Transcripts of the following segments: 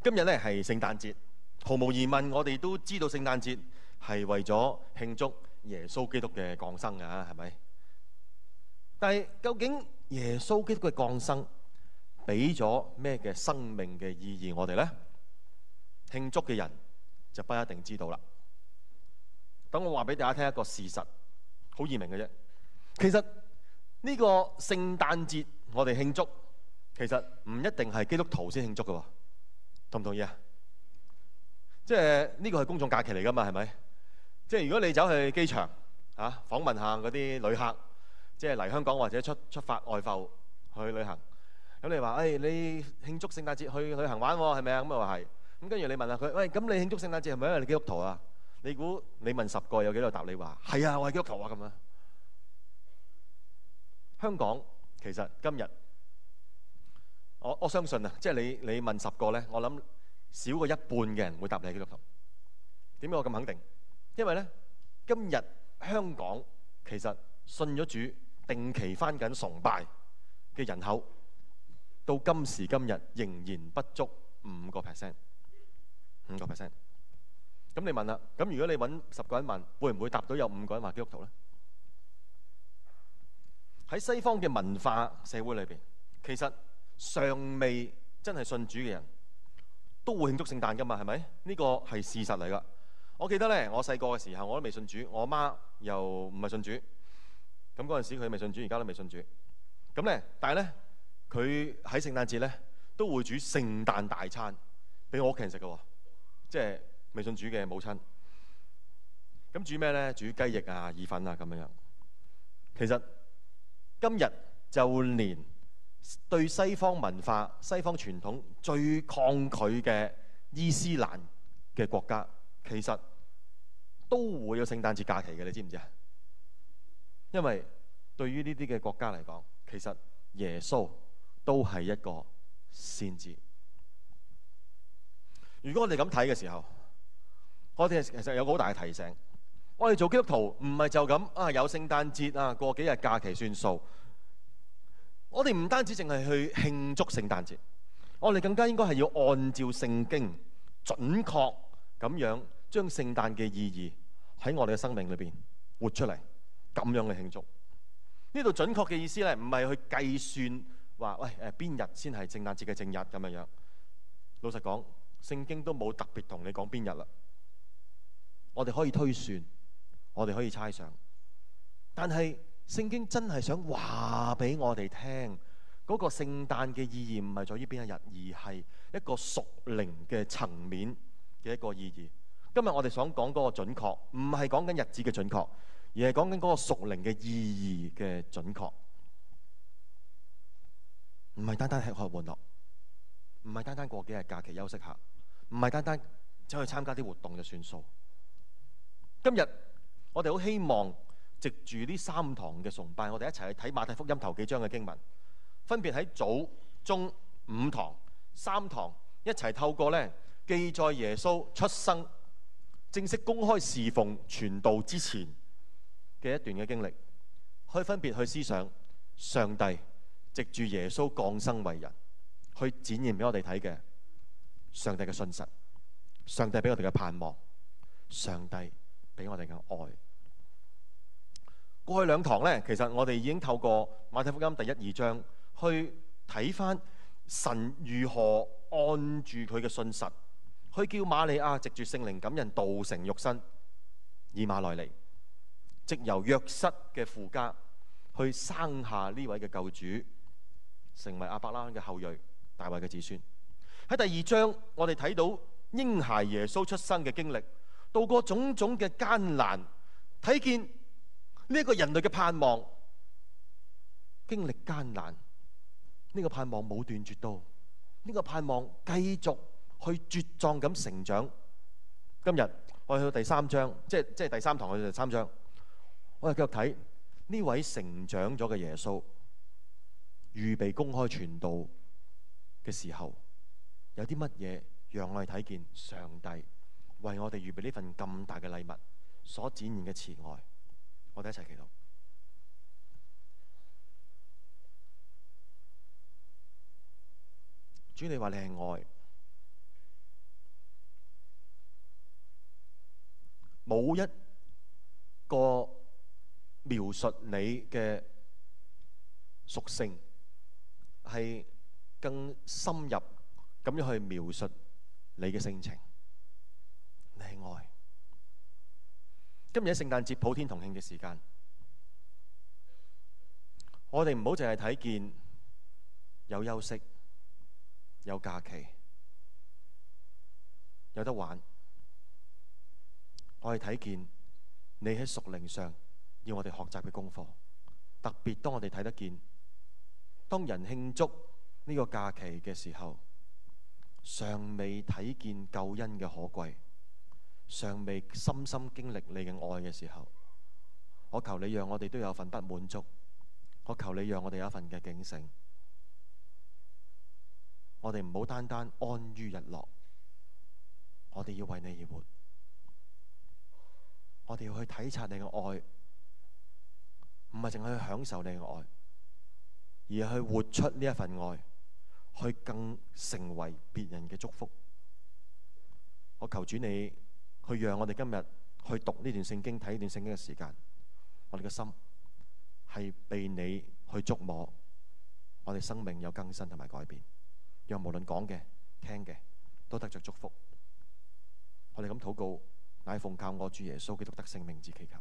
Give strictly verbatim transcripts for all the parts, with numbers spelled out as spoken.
今日咧係聖誕節，毫無疑問，我哋都知道聖誕節係為咗慶祝耶穌基督嘅降生啊，係咪？但係究竟耶穌基督嘅降生俾咗咩嘅生命嘅意義我哋呢？慶祝嘅人就不一定知道啦。等我話俾大家聽一個事實，好易明嘅啫。其實呢個聖誕節我哋慶祝，其實唔一定係基督徒先慶祝嘅，同唔同意啊？即係呢個係公眾假期嚟噶嘛，係咪？即係如果你走去機場啊，訪問下嗰啲旅客，即係嚟香港或者出出發外埠去旅行，咁你話誒、哎，你慶祝聖誕節去旅行玩喎，係咪啊？咁啊話係。咁跟住你問下佢，喂，咁你慶祝聖誕節係咪因為你基督徒啊？你估你問十個有幾多答你話係啊？我係基督徒啊咁啊！香港其實今日我我相信啊，即係你你問十個咧，我諗少過一半嘅人會答你係基督徒。點解我咁肯定？因為咧今日香港其實信咗主、定期返緊崇拜嘅人口，到今時今日仍然不足五個 percent， 五個 percent。咁你問啦，咁如果你揾十個人問，會唔會答到有五個人話基督徒咧？喺西方嘅文化社會裏邊，其實尚未真係信主嘅人都會慶祝聖誕噶嘛，係咪？呢個係事實嚟噶。我記得咧，我細個嘅時候我都未信主，我媽又唔係信主，咁嗰陣時佢未信主，而家都未信主。咁咧，但係咧，佢喺聖誕節咧都會煮聖誕大餐俾我屋企人食嘅，即係未信主嘅母親。咁煮咩咧？煮雞翼啊、意粉啊咁樣樣。其實今日就連對西方文化、西方傳統最抗拒嘅伊斯蘭嘅國家，其實都會有聖誕節假期嘅，你知唔知啊？因為對於呢啲嘅國家嚟講，其實耶穌都係一個先知。如果我哋咁睇嘅時候，我哋其實有個好大嘅提醒。我哋做基督徒唔係就咁啊，有聖誕節啊，過幾日假期算數。我哋唔單止淨係去慶祝聖誕節，我哋更加應該係要按照聖經準確咁樣將聖誕嘅意義喺我哋嘅生命裏邊活出嚟，咁樣去慶祝。呢度準確嘅意思咧，唔係去計算話喂誒邊日先係聖誕節嘅正日咁樣樣。老實講，聖經都冇特別同你講邊日啦。我哋可以推算，我哋可以猜想，但係聖經真係想話俾我哋聽，嗰個聖誕嘅意義唔係在於邊一日，而係一個屬靈嘅層面嘅一個意義。今日我哋想講嗰個準確，唔係講緊日子嘅準確，而係講緊嗰個屬靈嘅意義嘅準確。唔係單單吃喝玩樂，唔係單單過幾日假期休息下，唔係單單走去參加啲活動就算數。今日我哋好希望藉住呢三堂嘅崇拜，我哋一齊去睇馬太福音頭幾章嘅經文，分別喺早、中、五堂三堂一齊透過咧記載耶穌出生、正式公開侍奉傳道之前嘅一段嘅經歷，可以分別去思想上帝藉住耶穌降生為人，去展現俾我哋睇嘅上帝嘅信實，上帝俾我哋嘅盼望，上帝俾我哋嘅愛。過去兩堂呢，其實我哋已經透過馬太福音第一二章去睇返神如何按住佢嘅信實，去叫瑪利亞藉住聖靈感人道成肉身，以馬內利，藉由約瑟嘅父家去生下呢位嘅救主，成為亞伯拉罕嘅後裔，大衛嘅子孫。喺第二章，我哋睇到嬰孩耶穌出生嘅經歷，度過種種嘅艱難，睇見呢一個人類嘅盼望經歷艱難，呢個盼望冇斷絕到，呢個盼望繼續去茁壯咁成長。今日我哋去到第三章，即係即係第三堂去到第三章，我哋繼續睇呢位成長咗嘅耶穌，預備公開傳道嘅時候，有啲乜嘢讓我哋睇見上帝為我哋預備呢份咁大嘅禮物所展現嘅慈愛。我哋一齊祈禱。主，你話你係愛， 冇一個描述你嘅屬性係更深入咁樣去描述你嘅性情。你係愛。今日喺聖誕節普天同慶嘅時間，我哋唔好淨係睇見有休息、有假期、有得玩。我哋睇見你喺屬靈上要我哋學習嘅功課，特別當我哋睇得見，當人慶祝呢個假期嘅時候，尚未睇見救恩嘅可貴，尚未深深經歷你嘅愛嘅時候，我求你讓我哋都有份不滿足，我求你讓我哋有一份嘅警醒，我哋唔好單單安於日落，我哋要為你而活，我哋要去體察你嘅愛，唔係淨係去享受你嘅愛，而係去活出呢一份愛，去更成為別人嘅祝福。我求主你去讓我哋今日去讀呢段聖經、睇呢段聖經嘅時間，我哋嘅心係被你去觸摸，我哋生命有更新同埋改變，讓無論講嘅、聽嘅都得着祝福。我哋咁禱告，乃奉靠我主耶穌基督得聖名之祈求。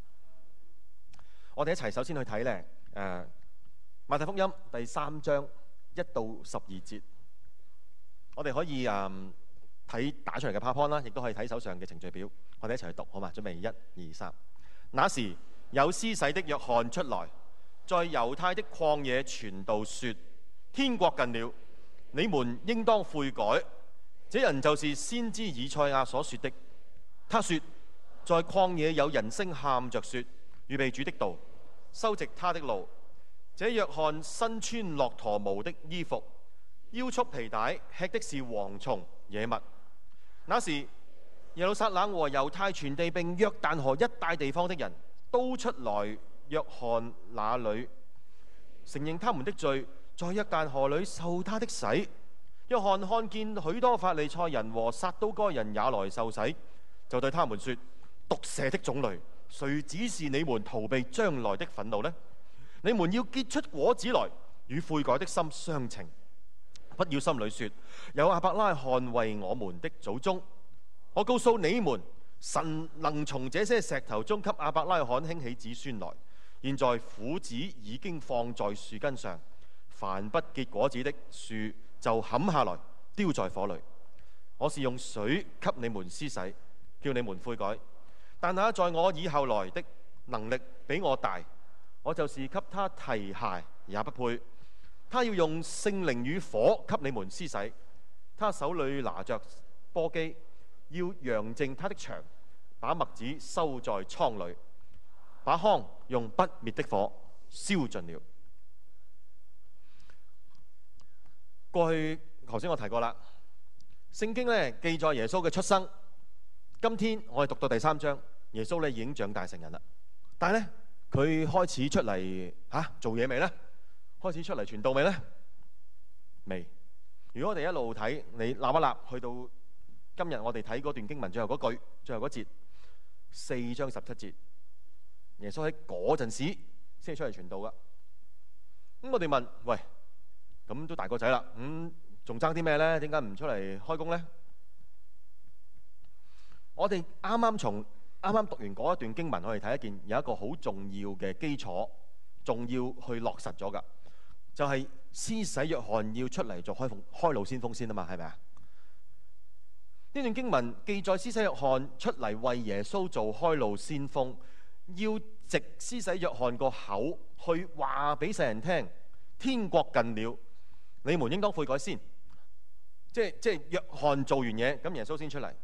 我哋一齊首先去睇咧，誒、呃、馬太福音第三章一到十二節，我哋可以誒睇、呃、打出嚟嘅 PowerPoint 啦，亦都可以睇手上嘅程序表。我哋一齊去讀，好嘛？準備一、二、三。那時有施洗的約翰出來，在猶太的曠野傳道說：天國近了，你們應當悔改。這人就是先知以賽亞所說的。他說：在曠野有人聲喊着說，預備主的道，修直他的路。這約翰身穿駱駝毛的衣服，腰束皮帶，吃的是蝗蟲野物。那時耶路撒冷和猶太全地並約旦河一帶地方的人都出來約翰那裏，承認他們的罪，在約旦河裏受他的洗。約翰看見許多法利賽人和撒都該人也來受洗，就對他們說：毒蛇的種類，誰指示你們逃避將來的憤怒呢？你們要結出果子來，與悔改的心相稱。不要心裏說：有亞伯拉罕為我們的祖宗。我告訴你們，神能從這些石頭中給亞伯拉罕興起子孫來。現在斧子已經放在樹根上，凡不結果子的樹就砍下來丟在火裏。我是用水給你們施洗，叫你們悔改。但那在我以後來的能力比我大，我就是給他提鞋也不配。他要用聖靈與火給你們施洗，他手裏拿着簸箕，要揚淨他的場，把麥子收在倉裏，把糠用不滅的火燒盡了。過去頭先我提過啦，聖經咧記載耶穌嘅出生。今天我哋讀到第三章，耶穌咧已經長大成人啦。但係咧佢開始出嚟吓、啊、做嘢未呢？開始出嚟傳道未呢？未。如果我哋一路睇，你立一立去到今日我哋睇嗰段經文最後嗰句，最後嗰節四章十七節，耶穌喺嗰陣時先係出嚟傳道噶。咁我哋問：喂，咁都大個仔啦，咁仲爭啲咩呢？點解唔出嚟開工呢？我哋啱啱從啱啱讀完嗰一段經文，我哋睇一件有一個好重要嘅基礎，仲要去落實咗噶，就係、是、施洗約翰要出嚟做開封開路先鋒先啊嘛，係咪啊？呢段經文記載施洗約翰出嚟為耶穌做開路先鋒，要藉施洗約翰個口去話俾世人聽，天國近了，你們應當悔改先。即係即係約翰做完嘢，咁耶穌先出嚟。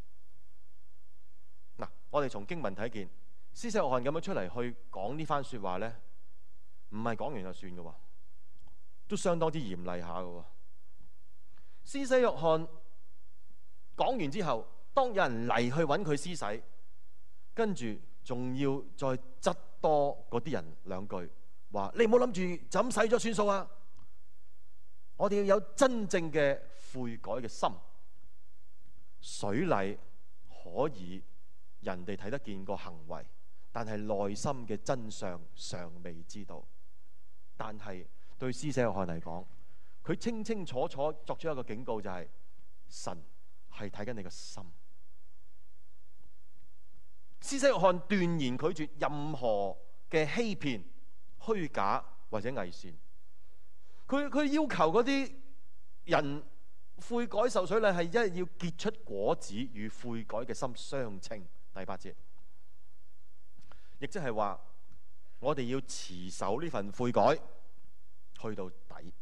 嗱，我哋從經文睇見，施洗約翰咁樣出嚟去講呢番說話呢，唔係講完就算嘅，都相當之嚴厲下嘅。施洗約翰講完之後，當有人嚟去揾佢施洗，跟住仲要再質多嗰啲人兩句，話你唔好諗住就咁洗咗算數啊！我哋要有真正嘅悔改嘅心。水禮可以人哋睇得見個行為，但係內心嘅真相尚未知道。但係對施洗約翰嚟講，佢清清楚楚作出一個警告，就係神係睇緊你個心。施洗約翰斷然拒絕任何嘅欺騙、虛假或者偽善。佢佢要求嗰啲人悔改受水禮，係因為要結出果子，與悔改嘅心相稱。第八節，亦即係話我哋要持守呢份悔改去到底。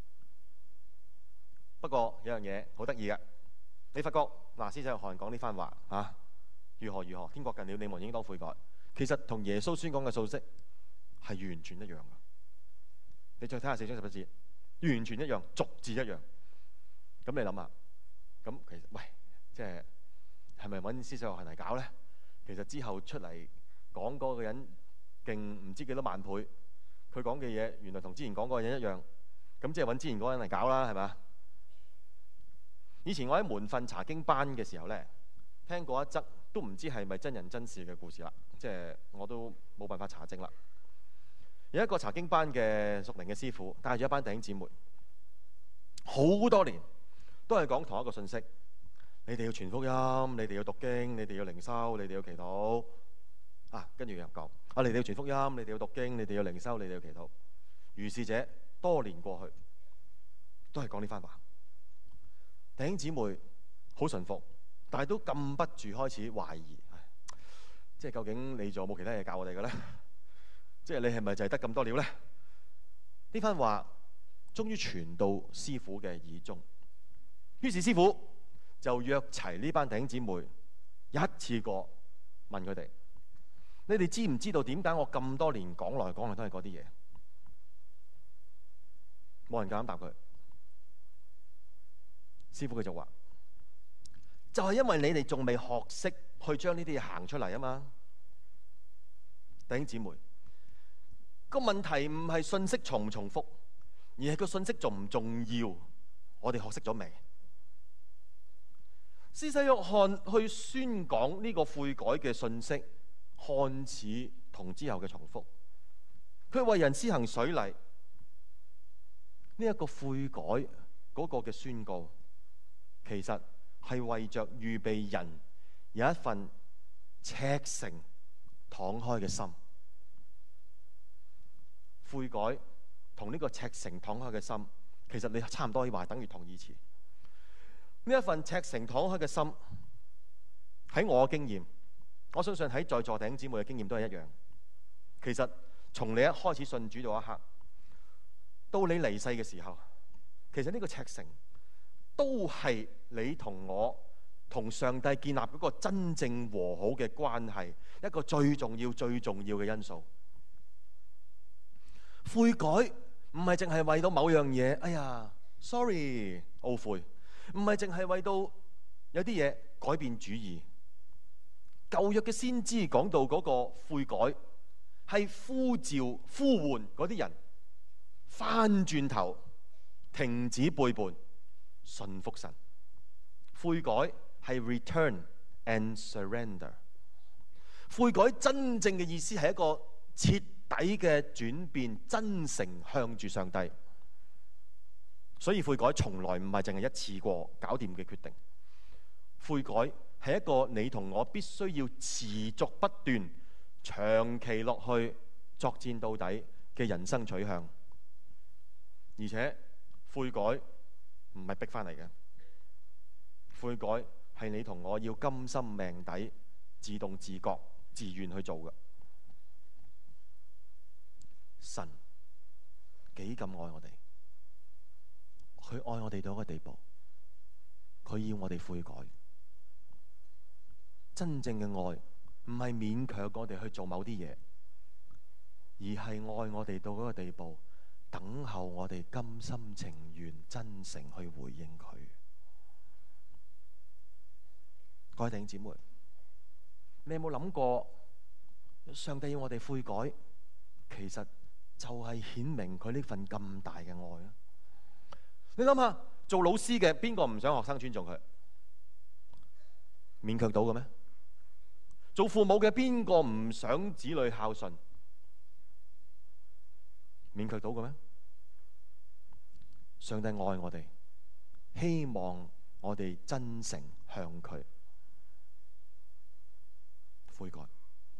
不過有樣嘢好得意嘅，你發覺嗱，施洗約翰講呢番話啊，如何如何，天國近了，你們應當悔改。其實同耶穌宣講嘅信息係完全一樣嘅。你再睇下四章十一節，完全一樣，逐字一樣。咁你諗下，咁其實喂，即係係咪揾施洗約翰嚟搞咧？其實之後出嚟講嗰個人勁唔知幾多萬倍，佢講嘅嘢原來同之前講嗰個人一樣，咁即係揾之前嗰個人嚟搞啦，係咪？以前我喺門訓查經班嘅時候咧，聽過一則都唔知係咪真人真事嘅故事啦，即係我都冇辦法查證啦。有一個查經班嘅屬靈嘅師傅，帶住一班弟兄姊妹，好多年都係講同一個信息：你哋要傳福音，你哋要讀經，你哋要靈修，你哋要祈禱。啊，跟住又講：啊，你哋要傳福音，你哋要讀經，你哋要靈修，你哋要祈禱。如是者多年過去，都係講呢番話。弟兄姊妹好順服，但係都禁不住開始懷疑，即係究竟你仲有冇其他嘢教我哋嘅咧？即係你係咪就係得咁多料咧？呢番話終於傳到師傅嘅耳中，於是師傅就約齊呢班弟兄姊妹一次過問佢哋：你哋知唔知道點解我咁多年講來講去都係嗰啲嘢？冇人夠膽答佢。師傅佢就話：就係因為你哋仲未學識去將呢啲嘢行出嚟啊嘛。弟兄姊妹，個問題唔係信息重唔重複，而係個信息重唔重要。我哋學識咗未？施洗約翰去宣講呢個悔改嘅信息，看似同之後嘅重複。佢為人施行水禮，呢一個悔改嗰個嘅宣告，其實係為着預備人有一份赤誠敞開嘅心。悔改同呢個赤誠敞開嘅心，其實你差唔多可以話等於同義詞。呢一份赤誠敞開嘅心，喺我嘅經驗，我相信喺在座弟兄姊妹嘅經驗都係一樣。其實從你一開始信主到一刻，到你離世嘅時候，其實呢個赤誠都係你同我同上帝建立嗰個真正和好嘅關係，一個最重要最重要嘅因素。悔改唔係淨係為到某樣嘢，哎呀 sorry 懊悔，唔係淨係為到有啲嘢改變主意。舊約嘅先知講到嗰個悔改係呼召呼喚嗰啲人翻轉頭，停止背叛，信服神。悔改係 return and surrender。悔改真正嘅意思係一個徹底嘅轉變，真誠向住上帝。所以悔改從來唔係淨係一次過搞掂嘅決定。悔改係一個你同我必須要持續不斷、長期落去作戰到底嘅人生取向。而且悔改唔係逼翻嚟嘅，悔改係你同我要甘心命抵、自動自覺、自願去做嘅。神幾咁愛我哋，佢愛我哋到一個地步，佢要我哋悔改。真正嘅愛唔係勉強我哋去做某啲嘢，而係愛我哋到嗰個地步，等候我哋甘心情願、真誠去回應佢。各位弟兄姊妹，你有冇諗過，上帝要我哋悔改，其實就係顯明佢呢份咁大嘅愛啊！你諗下，做老師嘅邊個唔想學生尊重佢？勉強到嘅咩？ 做父母嘅邊個唔想子女孝順？勉強到嘅咩？上帝愛我哋，希望我哋真誠向佢悔改。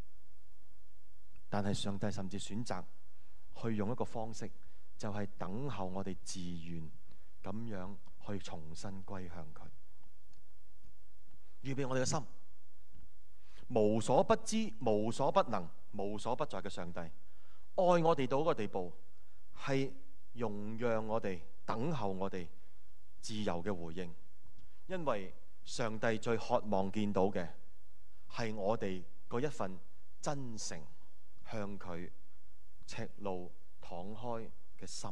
但係上帝甚至選擇去用一個方式，就係等候我哋自願咁樣去重新歸向佢，預備我哋嘅心。無所不知、無所不能、無所不在嘅上帝，愛我哋到一個地步，係容讓我哋等候我哋自由嘅回應。因為上帝最渴望見到嘅係我哋嗰一份真誠向佢赤露敞開嘅心。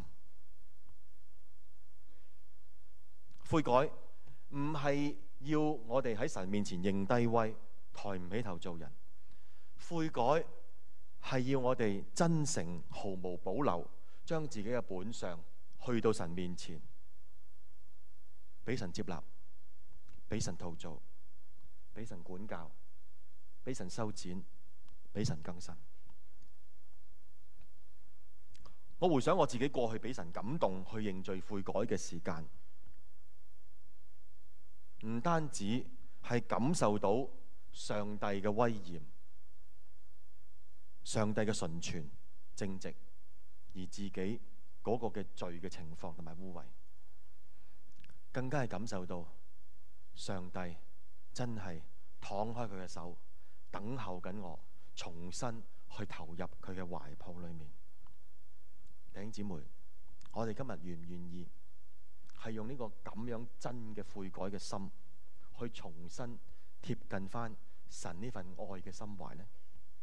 悔改唔係要我哋喺神面前認低威，抬唔起頭做人。悔改係要我哋真誠毫無保留，將自己嘅本相去到神面前，俾神接納，俾神陶造，俾神管教，俾神修剪，俾神更新。我回想我自己過去俾神感動去認罪悔改嘅時間，唔單止係感受到上帝嘅威嚴、上帝嘅純全正直，而自己嗰個嘅罪嘅情況同埋污穢，更加係感受到上帝真係敞開佢嘅手，等候緊我重新去投入佢嘅懷抱裏面。弟兄姊妹，我哋今日願唔願意係用呢個咁樣真嘅悔改嘅心，去重新貼近翻神呢份愛嘅心懷呢？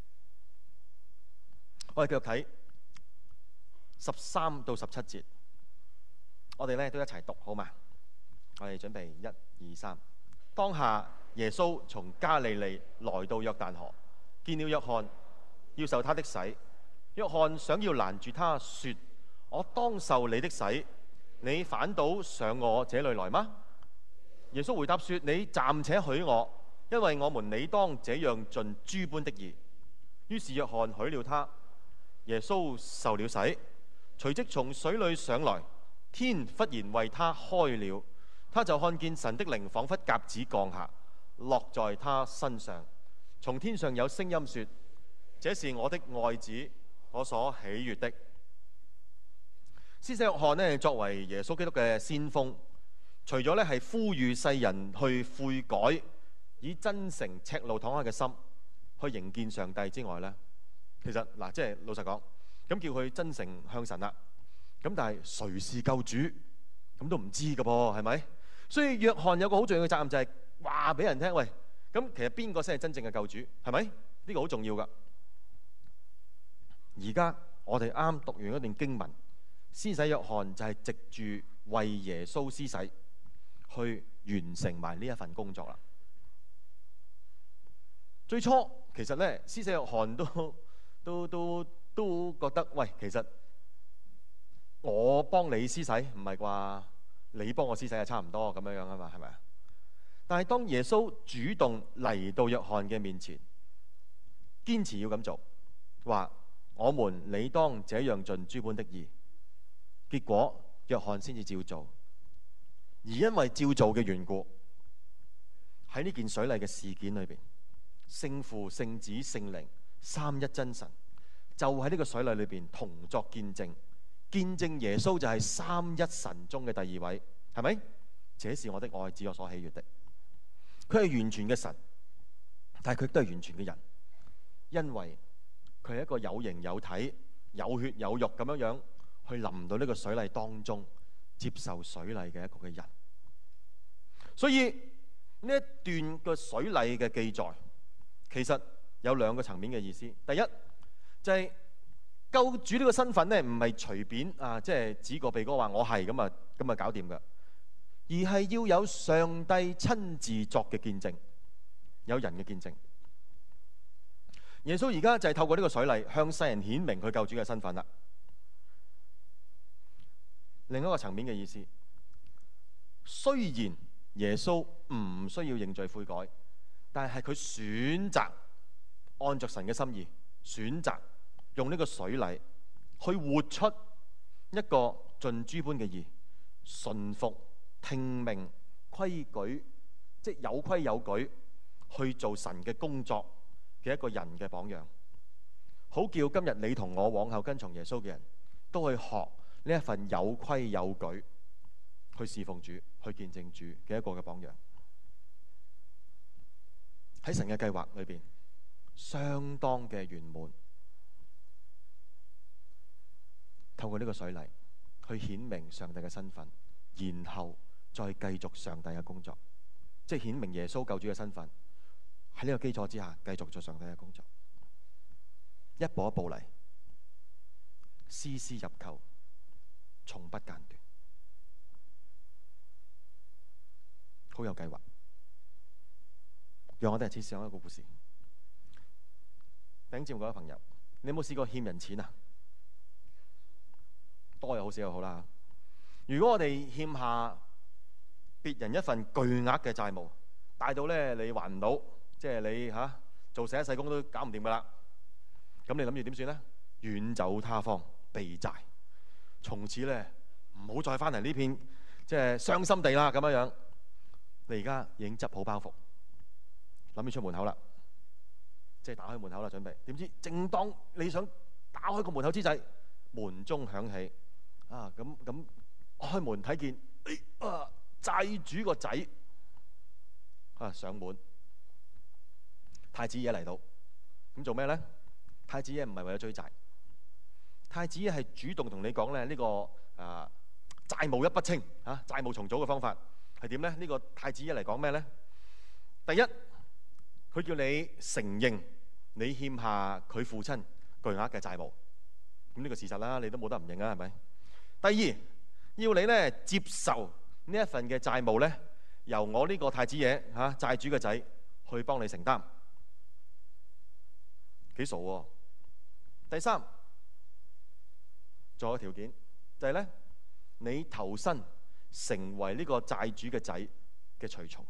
我哋繼續睇十三到十七節，我哋咧都一齊讀好嘛？我哋準備一二三。當下耶穌從加利利來到約旦河，見了約翰，要受他的洗。約翰想要攔住他，說：我當受你的洗，你反倒上我這裏來嗎？耶穌回答說：你暫且許我，因為我們理當這樣盡諸般的義。於是約翰許了他。耶穌受了洗，隨即從水裏上來，天忽然為他開了，他就看見神的靈仿佛鴿子降下，落在他身上。從天上有聲音說：這是我的愛子，我所喜悅的。施洗約翰呢，作為耶穌基督嘅先鋒，除咗咧係呼籲世人去悔改，以真誠赤露敞開嘅心去迎見上帝之外呢，其實嗱，即係老實講，咁叫佢真誠向神啦。咁但係誰是救主，咁都唔知㗎噃，係咪？所以約翰有個好重要嘅責任，就係話俾人聽，喂，咁其實邊個先係真正嘅救主，係咪？呢個好重要㗎。而家我哋啱讀完一段經文，施洗約翰就係藉住為耶穌施洗，去完成埋呢一份工作啦。最初其實咧，施洗約翰都都都都覺得，喂，其實我幫你施洗唔係啩？你幫我施洗係差唔多咁樣樣啊嘛，係咪啊？但係當耶穌主動嚟到約翰嘅面前，堅持要咁做，話我們理當這樣盡諸般的義，結果約翰先至照做。而因為照做嘅緣故，喺呢件水禮嘅事件裏邊，聖父、聖子、聖靈三一真神就喺呢個水禮裏邊同作見證，見證耶穌就係三一神中嘅第二位，係咪？這是我的愛子，我所喜悅的。佢係完全嘅神，但係佢都係完全嘅人，因為佢係一個有形有體、有血有肉咁樣樣去臨到呢個水禮當中，接受水禮嘅一個嘅人。所以呢一段嘅水禮嘅記載，其實有兩個層面嘅意思。第一就係、是、救主呢個身份咧，唔係隨便啊，即係指個鼻哥話我係咁啊，咁啊搞掂噶，而係要有上帝親自作嘅見證，有人嘅見證。耶穌而家就係透過呢個水禮向世人顯明佢救主嘅身份啦。另一個層面嘅意思，雖然耶穌唔需要認罪悔改，但係佢選擇按着神嘅心意選擇用呢個水禮去活出一個盡諸般嘅義、順服、聽命、規矩，即有規有矩去做神嘅工作嘅一個人嘅榜樣，好叫今日你同我往後跟從耶穌嘅人都去學呢一份有規有矩去侍奉主、去見證主嘅一個嘅榜樣。喺神嘅計劃裏邊，相當嘅圓滿。透過呢個水禮去顯明上帝嘅身份，然後再繼續上帝嘅工作，即係顯明耶穌救主嘅身份。喺呢個基礎之下，繼續做上帝嘅工作，一步一步嚟，絲絲入扣，從不間斷，好有計劃。讓我哋一次試想一個故事。頂尖嗰位朋友，你有冇試過欠人錢啊？多又好，少又好啦。如果我哋欠下別人一份巨額嘅債務，大到咧你還唔到，即係你嚇、啊、做成一世工都搞唔掂噶啦。咁你諗住點算咧？遠走他方避債，從此咧唔好再翻嚟呢片即係傷心地啦。咁樣樣，你而家已經執好包袱，諗住出門口啦，即係打開門口啦，準備。點知正當你想打開個門口之際，門鐘響起。啊，咁咁開門睇見，哎啊，債主個仔啊上門，太子爺嚟到，咁做咩咧？太子爺唔係為咗追債，太子爺係主動同你講咧，呢個啊債務一筆清啊，債務重組嘅方法係點咧？呢個太子爺嚟講咩咧？第一，佢叫你承認你欠下佢父親巨額嘅債務，咁呢個事實啦，你都冇得唔認啊，係咪？第二，要你咧接受呢一份嘅債務咧，由我呢個太子爺嚇、啊、債主嘅仔去幫你承擔，幾傻喎！第三，仲有個條件就係、是、咧，你投身成為呢個債主嘅仔嘅隨從。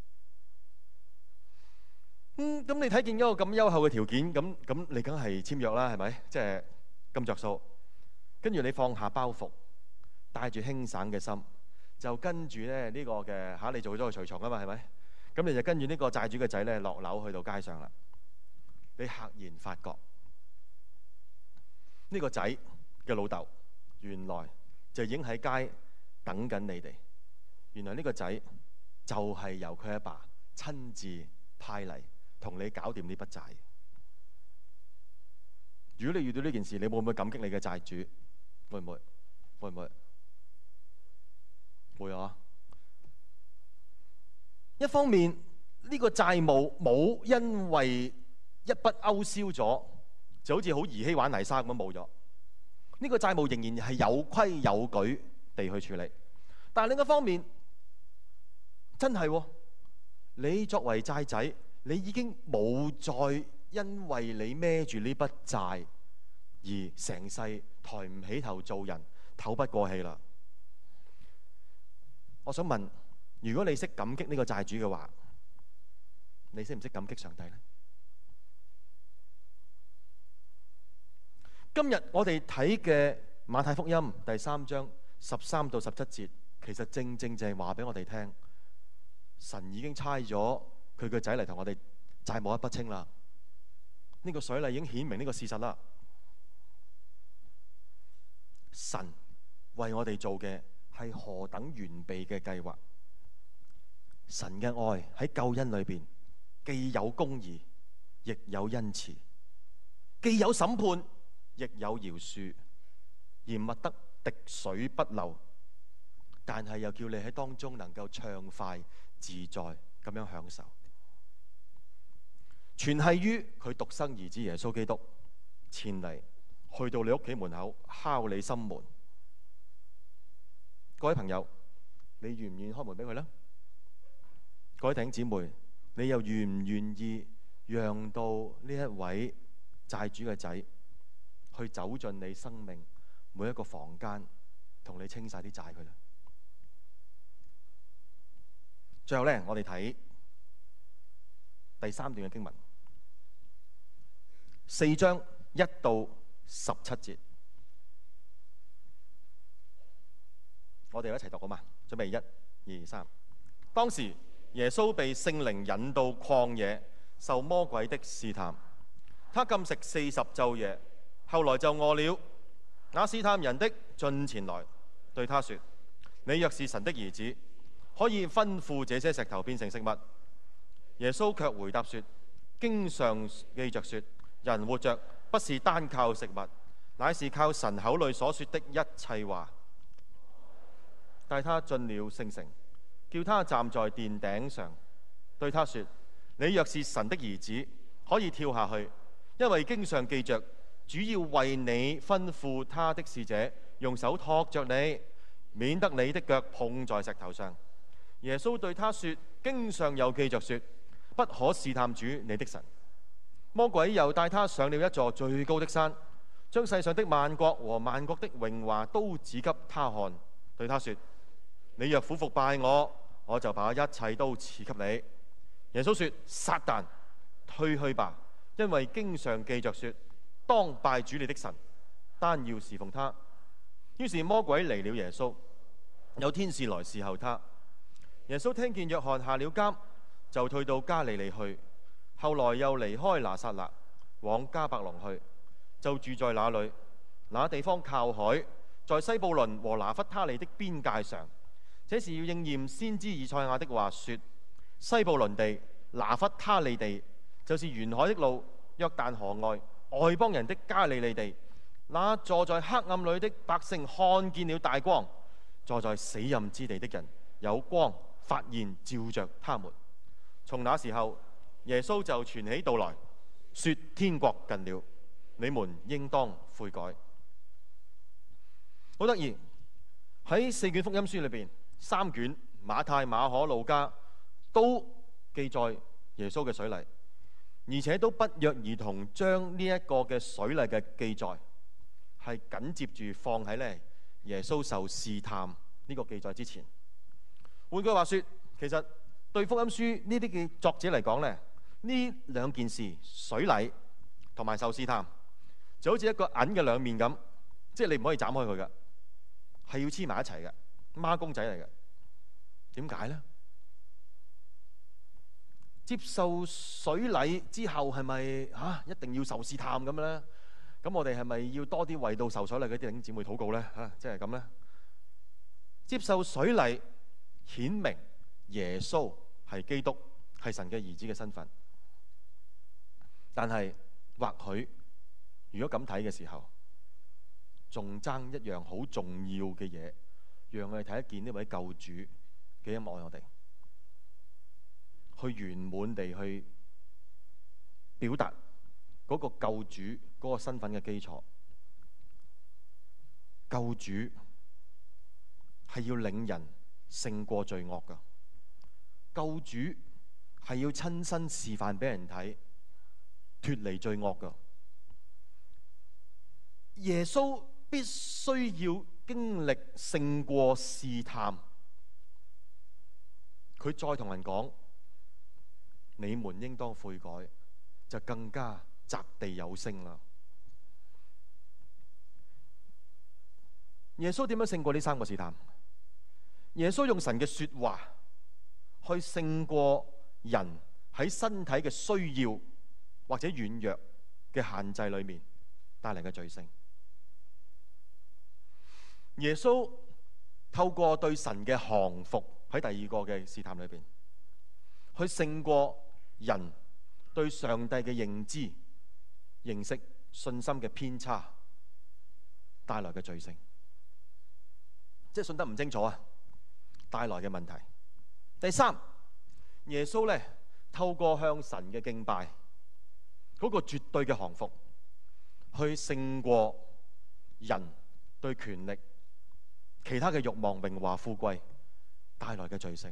嗯，咁你睇見一個咁優厚嘅條件，咁咁你梗係簽約啦，係咪？即係咁着數。跟住你放下包袱，帶住輕省嘅心，就跟住咧呢個嘅嚇、啊，你做咗個隨從啊嘛，係咪？咁你就跟住呢個債主嘅仔咧落樓去到街上啦。你赫然發覺呢、呢個仔嘅老豆原來就已經喺街等緊你哋。原來呢個仔就係由佢阿爸親自派嚟同你搞掂呢筆債。如果你遇到呢件事，你會唔會感激你嘅債主？會唔會？會唔會？會啊！一方面呢、呢個債務冇因為一筆勾銷咗，就好似好兒戲玩泥沙咁冇咗。呢、呢個債務仍然係有規有矩地去處理。但係另一方面，真係、哦、你作為債仔，你已經冇再因為你孭住呢筆債而成世抬唔起頭做人，透不過氣啦。我想問，如果你識感激呢個債主嘅話，你識唔識感激上帝呢？今日我哋睇嘅馬太福音第三章十三到十七節，其實正正就係話俾我哋聽，神已經差咗佢個仔嚟同我哋債務一筆清啦。呢個水禮已經顯明呢個事實啦。神為我哋做嘅係何等完備嘅計劃。神嘅愛喺救恩裏邊既有公義，亦有恩慈；既有審判，亦有饒恕。嚴密得滴水不漏，但係又叫你喺當中能夠暢快自在咁樣享受。全係於佢獨生兒子耶穌基督前嚟，去到你屋企門口敲你心門。各位朋友，你願唔願意開門俾佢呢？各位弟兄姊妹，你又願唔願意讓到呢一位債主嘅仔去走進你生命每一個房間，同你清晒啲債佢呢？最後呢，我哋睇第三段嘅經文， 四章一到十七節，我哋一齊讀好嘛？準備一、二、三。當時耶穌被聖靈引到曠野，受魔鬼的試探。他禁食四十晝夜，後來就餓了。那試探人的進前來，對他說：你若是神的兒子，可以吩咐這些石頭變成食物。耶穌卻回答說：經上記着說，人活着不是單靠食物，乃是靠神口裏所說的一切話。帶他進了聖城，叫他站在殿頂上，對他說：你若是神的兒子，可以跳下去，因為經上記着，主要為你吩咐他的使者用手托着你，免得你的腳碰在石頭上。耶穌對他說：經上又記着說，不可試探主你的神。魔鬼又帶他上了一座最高的山，將世上的萬國和萬國的榮華都指給他看，對他說：你若俯伏拜我，我就把一切都賜給你。耶穌說：撒旦，退去吧，因為經上記着說，當拜主你的神，單要侍奉他。於是魔鬼離了耶穌，有天使來侍候他。耶穌聽見約翰下了監，就退到加利利去。後來又離開拿撒勒，往迦百農去，就住在那裏。那地方靠海，在西布倫和拿弗他利的邊界上。這是要應驗先知以賽亞的話說：西布倫地、拿弗他利地，就是沿海的路，約旦河外外邦人的加利利地。那坐在黑暗裏的百姓看見了大光，坐在死蔭之地的人有光發現照着他們。從那時候，耶穌就傳起道來，說：天國近了，你們應當悔改。好得意，喺四卷福音書裏邊，三卷馬太、馬可、路加都記載耶穌嘅水禮，而且都不約而同將呢一個嘅水禮嘅記載係緊接住放喺咧耶穌受試探呢個記載之前。換句話說，其實對福音書呢啲嘅作者嚟講咧，呢兩件事，水禮同埋受試探，就好似一個銀嘅兩面咁，即係你唔可以斬開佢嘅，係要黐埋一齊嘅，孖公仔嚟嘅。點解呢？接受水禮之後係咪嚇一定要受試探咁咧？咁我哋係咪要多啲為到受水禮嗰啲弟兄姊妹禱告咧？嚇、啊，即係咁咧。接受水禮顯明耶穌係基督，係神嘅兒子嘅身份。但係或許如果咁睇嘅時候，仲爭一樣好重要嘅嘢，讓我哋睇得見呢位救主幾咁愛我哋，去圓滿地去表達嗰個救主嗰個身份嘅基礎。救主係要領人勝過罪惡㗎，救主係要親身示範俾人睇，脫離罪惡㗎。耶穌必須要經歷勝過試探，佢再同人講你們應當悔改，就更加擲地有聲啦。耶穌點樣勝過呢三個試探？耶穌用神嘅說話去勝過人喺身體嘅需要或者軟弱嘅限制裏面帶嚟嘅罪性。耶穌透過對神嘅降服，喺第二個嘅試探裏邊，去勝過人對上帝嘅認知、認識、信心嘅偏差帶來嘅罪性，即係信得唔清楚啊，帶來嘅問題。第三，耶穌咧透過向神嘅敬拜，嗰個絕對嘅降服，去勝過人對權力、其他嘅慾望、榮華富貴帶來嘅罪性。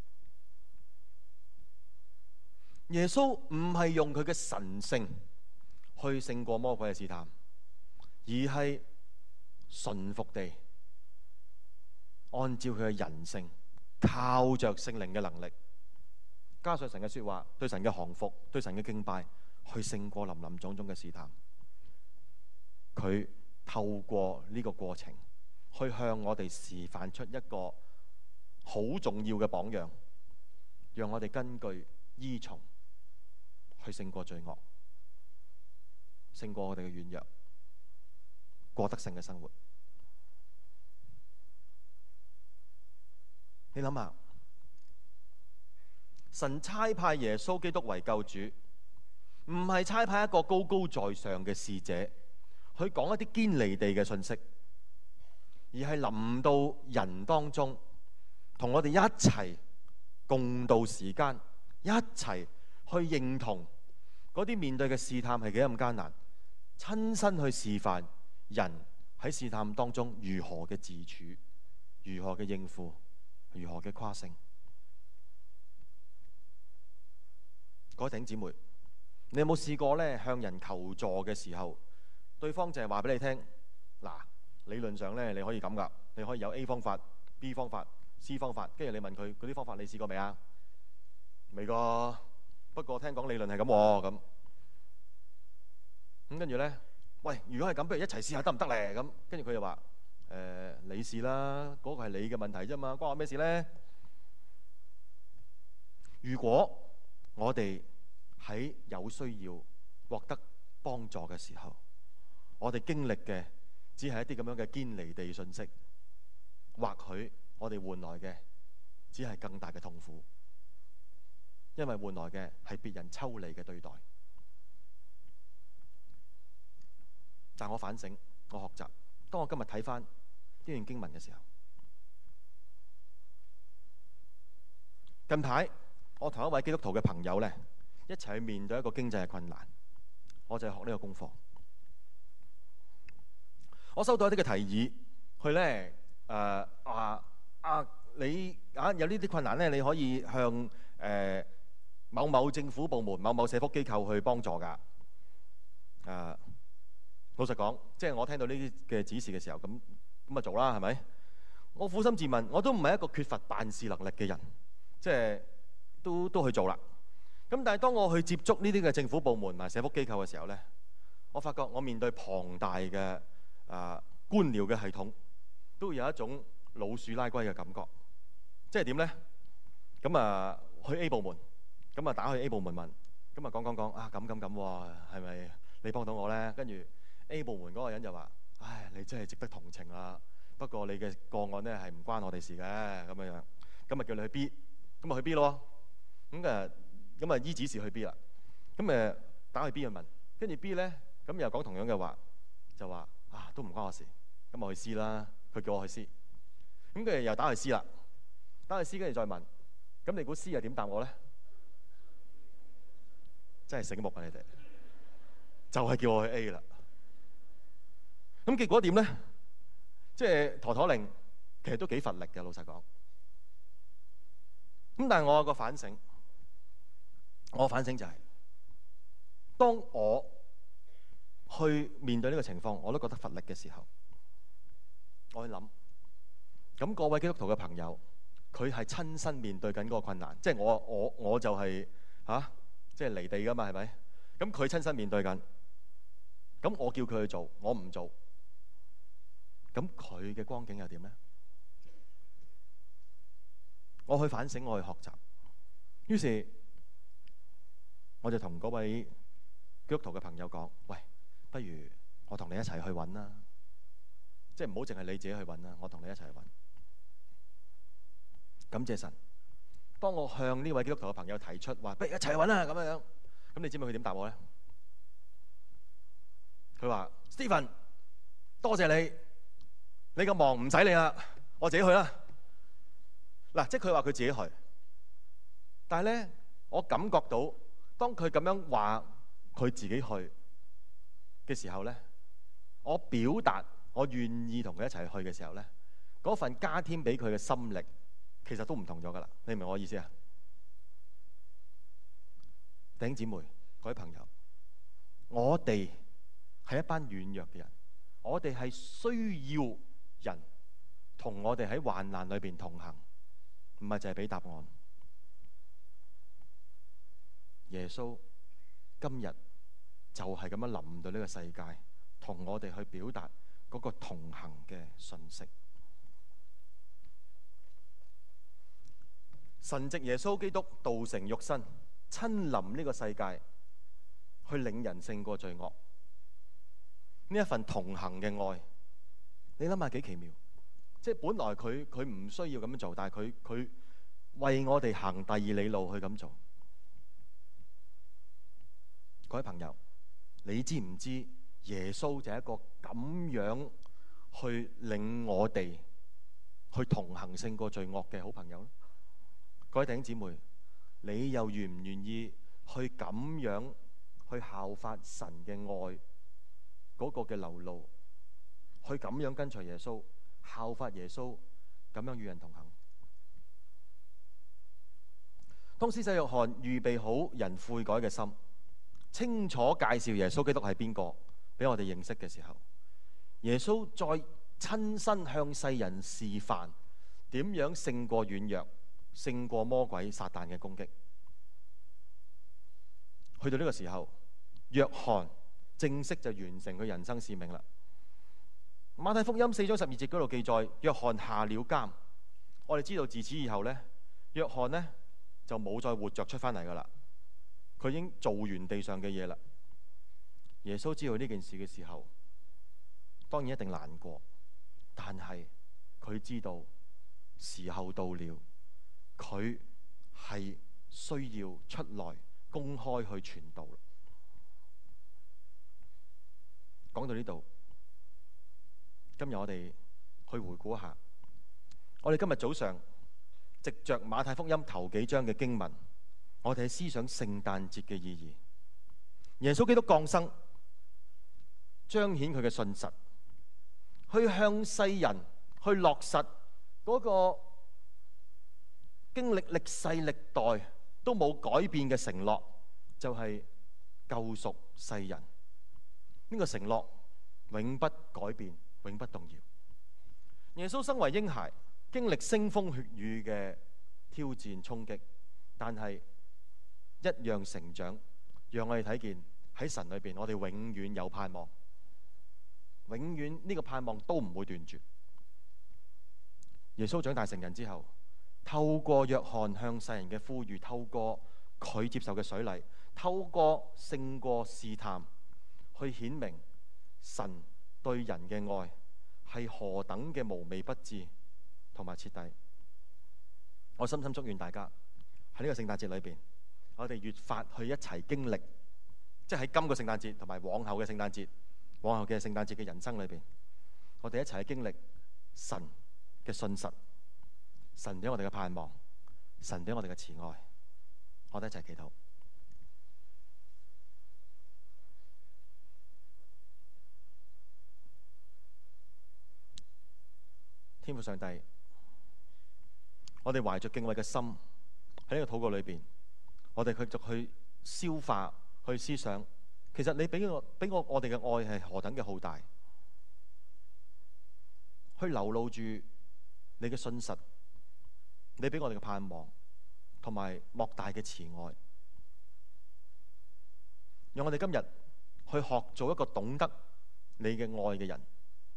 耶穌唔係用佢嘅神性去勝過魔鬼嘅試探，而係順服地按照佢嘅人性，靠着聖靈嘅能力，加上神嘅說話，對神嘅降服，對神嘅敬拜， 去勝過林林種種嘅試探。佢透過呢個過程，去向我哋示範出一個好重要嘅榜樣，讓我哋根據依從去勝過罪惡，勝過我哋嘅軟弱，過得勝嘅生活。你諗下，神差派耶穌基督為救主，唔係差派一個高高在上嘅使者去講一啲堅離地嘅信息，而係臨到人當中，同我哋一齊共度時間，一齊去認同嗰啲面對嘅試探係幾咁艱難，親身去示範人喺試探當中如何嘅自處，如何嘅應付，如何嘅誇勝。各位弟兄姊妹，你有冇試過咧向人求助嘅時候，對方就係話俾你聽，嗱，理論上咧你可以咁噶，你可以有 A 方法、B 方法、C 方法，跟住你問佢嗰啲方法你試過未啊？未過，不過聽講理論係咁喎，咁咁跟住咧，喂，如果係咁，不如一齊試下得唔得咧？咁跟住佢就話，誒、呃，你試啦，嗰、嗰個係你嘅問題啫嘛，關我咩事咧？如果我哋喺有需要獲得幫助嘅時候，我哋經歷嘅只係一啲咁樣嘅堅離地信息，或許我哋換來嘅只係更大嘅痛苦，因為換來嘅係別人抽離嘅對待。但我反省，我學習，當我今日睇翻呢段經文嘅時候，近排我同一位基督徒嘅朋友呢，一齊去面對一個經濟嘅困難，我就係學呢個功課。我收到一啲嘅提議，佢咧誒啊啊，你啊有呢啲困難咧，你可以向誒、呃、某某政府部門、某某社福機構去幫助㗎。誒、啊，老實講，即係我聽到呢啲嘅指示嘅時候，咁咁咪做啦，係咪？我苦心自問，我都唔係一個缺乏辦事能力嘅人，即係都都去做啦。咁但係當我去接觸呢啲嘅政府部門同埋社福機構嘅時候咧，我發覺我面對龐大嘅啊，官僚嘅系統都會有一種老鼠拉龜嘅感覺，即係點呢？咁啊，去 A 部門，咁啊打去 A 部門問，咁啊講講講啊咁咁咁喎，係咪你幫到我呢？跟住 A 部門嗰個人就話：唉，你真係值得同情啦。不過你嘅個案呢係唔關我哋事嘅，咁樣樣，咁啊叫你去 B，咁啊去 B 咯。咁啊咁啊依指示去 B 啦。咁誒打去 B 去問，跟住 B 呢，咁又講同樣嘅話，就話。啊，都唔關我事，咁我去 C 啦。佢叫我去 C， 咁佢又打去 C 啦，打去 C 跟住再問，咁你估 C 又點答我咧？真係醒目啊！你哋就係叫我去 A 啦。咁結果點咧？即係陀陀令，其實都幾乏力嘅，老實講。咁但係我有個反省，我反省就係、是、當我去面對呢個情況，我都覺得乏力嘅時候，我去諗，咁各位基督徒嘅朋友，佢係親身面對緊嗰個困難，即係我我我就係嚇，即係離地噶嘛，係咪？咁佢親身面對緊，咁我叫佢去做，我唔做，咁佢嘅光景又點呢？我去反省，我去學習，於是我就同嗰位基督徒嘅朋友講：喂，不如我同你一齊去揾啦，即係唔好淨係你自己去揾啦，我同你一齊去揾。感謝神，當我向呢位基督徒嘅朋友提出話，不如一齊去揾啦咁樣樣，咁你知唔知佢點答我咧？佢話 Stephen， 多謝你，你個忙唔使你啦，我自己去啦。嗱，即係佢話佢自己去，但係咧，我感覺到當佢咁樣話佢自己去嘅時候咧，我表達我願意同佢一齊去嘅時候咧，嗰份加添俾佢嘅心力，其實都唔同咗噶啦。你明唔明我意思啊？弟兄姊妹、各位朋友，我哋係一班軟弱嘅人，我哋係需要人同我哋喺患難裏邊同行，唔係淨係俾答案。耶穌今日就係咁樣臨到呢個世界，同我哋去表達嗰個同行嘅信息。神藉耶穌基督道成肉身，親臨呢個世界，去領人勝過罪惡。呢一份同行嘅愛，你諗下幾奇妙？即係本來佢佢唔需要咁樣做，但係佢佢為我哋行第二里路去咁做。各位朋友，你知唔知耶穌就係一個咁樣去領我哋去同行勝過罪惡嘅好朋友呢？各位弟兄姊妹，你又願唔願意去咁樣去效法神嘅愛嗰個嘅流露，去咁樣跟隨耶穌，效法耶穌，咁樣與人同行？當施洗約翰預備好人悔改嘅心，清楚介紹耶穌基督係邊個俾我哋認識嘅時候，耶穌再親身向世人示範點樣勝過軟弱，勝過魔鬼撒旦嘅攻擊。去到呢個時候，約翰正式就完成佢人生使命啦。馬太福音四章十二節嗰度記載，約翰下了監。我哋知道自此以後呢，約翰呢就冇再活着出翻嚟噶啦，佢已經做完地上嘅嘢啦。耶穌知道呢件事嘅時候，當然一定難過，但係佢知道時候到了，佢係需要出來公開去傳道。講到呢度，今日我哋去回顧一下，我哋今日早上藉着馬太福音頭幾章嘅經文，我哋係思想聖誕節嘅意義。耶穌基督降生，彰顯佢嘅信實，去向世人去落實嗰個經歷歷世歷代都冇改變嘅承諾，就係救贖世人。呢個承諾永不改變，永不動搖。耶穌身為嬰孩，經歷腥風血雨嘅挑戰衝擊，但係一樣成長，讓我哋睇見喺神裏邊，我哋永遠有盼望，永遠呢個盼望都唔會斷絕。耶穌長大成人之後，透過約翰向世人嘅呼籲，透過佢接受嘅水禮，透過勝過試探，去顯明神對人嘅愛係何等嘅無微不至同埋徹底。我深深祝願大家喺呢個聖誕節裏邊，我哋越發去一齊經歷，即係喺今個聖誕節同埋往後嘅聖誕節、往後嘅聖誕節嘅人生裏邊，我哋一齊去經歷神嘅信實，神俾我哋嘅盼望，神俾我哋嘅慈愛。我哋一齊祈禱。天父上帝，我哋懷着敬畏嘅心喺呢個禱告裏邊，我哋繼續去消化、去思想，其實你俾我俾我我哋嘅愛係何等嘅浩大，去流露住你嘅信實，你俾我哋嘅盼望同埋莫大嘅慈愛，讓我哋今日去學做一個懂得你嘅愛嘅人。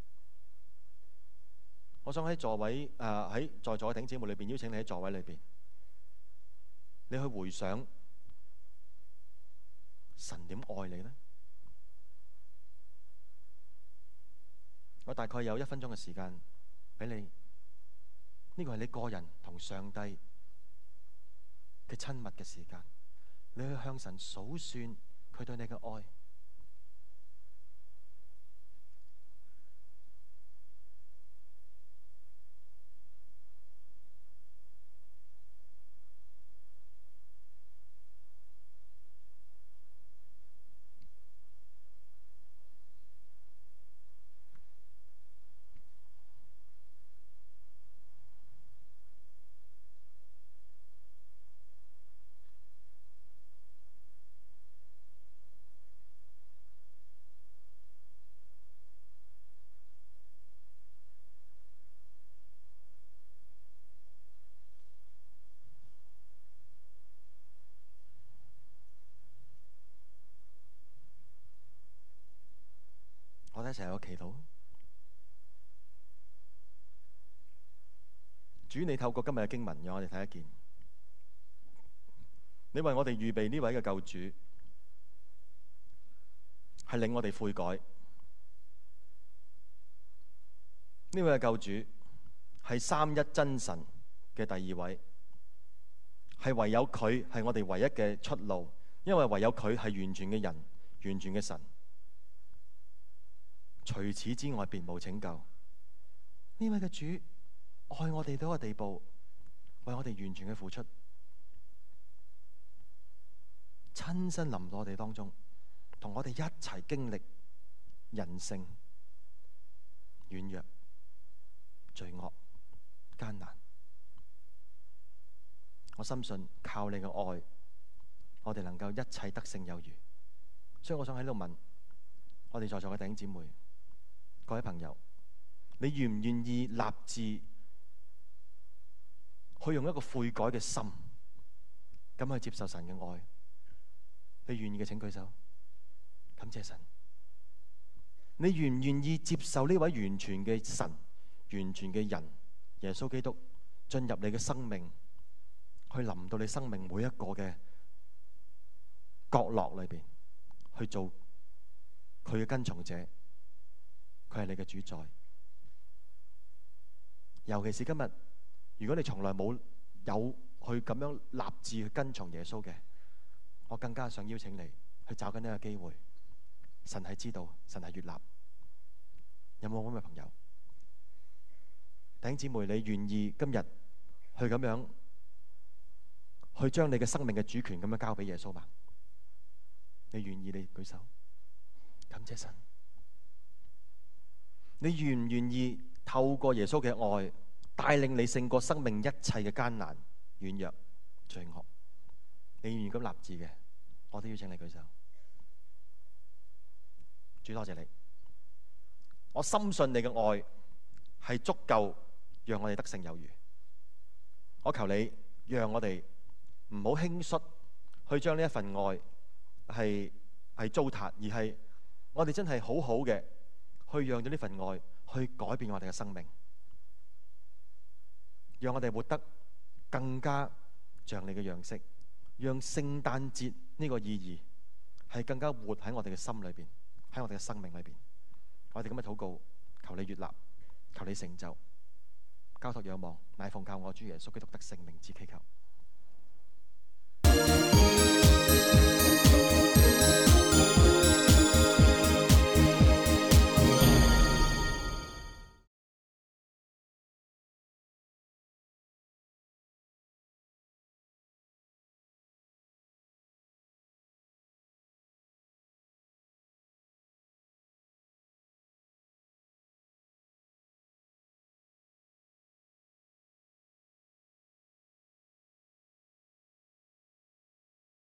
我想喺座位誒喺、呃、在座嘅弟兄姊妹裏邊邀請你喺座位裏邊，你去回想神點愛你呢？我大概有一分鐘嘅時間俾你，呢個係你個人同上帝嘅親密嘅時間，你去向神數算佢對你嘅愛。 一齊有個祈禱。主，你透過今日嘅經文，讓我哋睇一見，你為我哋預備呢位嘅救主，係令我哋悔改。呢位嘅救主係三一真神嘅第二位，係唯有佢係我哋唯一嘅出路，因為唯有佢係完全嘅人，完全嘅神。除此之外，別無拯救。呢位嘅主愛我哋到一個地步，為我哋完全嘅付出，親身臨到我哋當中，同我哋一齊經歷人性軟弱、罪惡、艱難。我深信靠你嘅愛，我哋能夠一切得勝有餘。所以我想喺度問我哋在座嘅弟兄姊妹、各位朋友，你願唔願意立志去用一個悔改嘅心咁去接受神嘅愛？你願意嘅請舉手。感謝神。你願唔願意接受呢位完全嘅神、完全嘅人耶穌基督進入你嘅生命，去臨到你生命每一個嘅角落裏邊，去做佢嘅跟從者，佢係你嘅主宰。尤其是今日，如果你從來冇有去咁樣立志去跟從耶穌嘅，我更加想邀請你去找緊呢個機會。神係知道，神係悅納。有冇咁嘅朋友？弟兄姊妹，你願意今日去咁樣去將你嘅生命嘅主權咁樣交俾耶穌嗎？你願意？你舉手。感謝神。你願唔願意透過耶穌嘅愛帶領你勝過生命一切嘅艱難、軟弱、罪惡？你願意咁立志嘅，我都邀請你舉手。主，多謝你，我深信你嘅愛係足夠讓我哋得勝有餘。我求你讓我哋唔好輕率去將呢一份愛係係糟蹋，而係我哋真係好好嘅去讓咗呢份愛去改變我哋嘅生命，讓我哋活得更加像你嘅樣式，讓聖誕節呢個意義係更加活喺我哋嘅心裏邊，喺我哋嘅生命裏邊。我哋咁嘅禱告，求你悅納，求你成就，交託仰望，乃奉靠我主耶穌基督得聖名之祈求。